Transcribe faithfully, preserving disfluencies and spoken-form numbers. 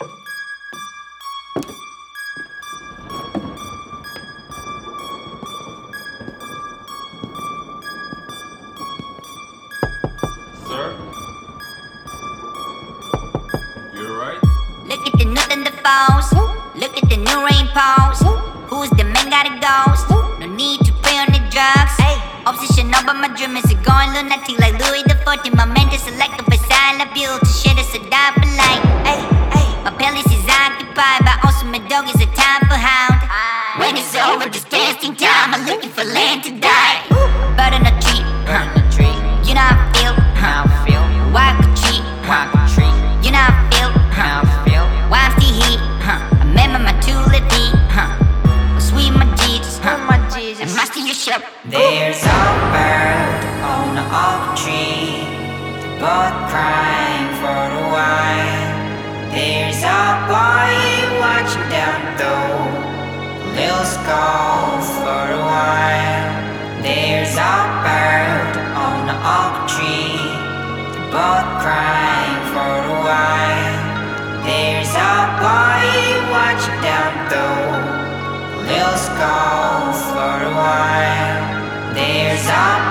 Sir? You alright? Look at the new thunderfalls. Look at the new rain pause. Who's the man got a ghost? No need to pay on the drugs. Obsession over my dream is going lunatic like Louis the fourteenth. My mental selective for silent abuse to share this a die for life. My palace is occupied by also my dog is a time for hound. When it's over, just tasting time. I'm looking for land to die. Bird on a tree, huh? You know how I feel, huh? Why could tree, huh? You know how I feel, huh? Why I'm still here, huh? I remember my two-lip feet, huh? Sweet my Jesus, huh? And my still shop. There's a bird on the oak tree, both crying for a while. There's a boy watching down though, little skull for a while. There's a bird on the oak tree, both crying for a while. There's a boy watching down though, little skull for a while. There's a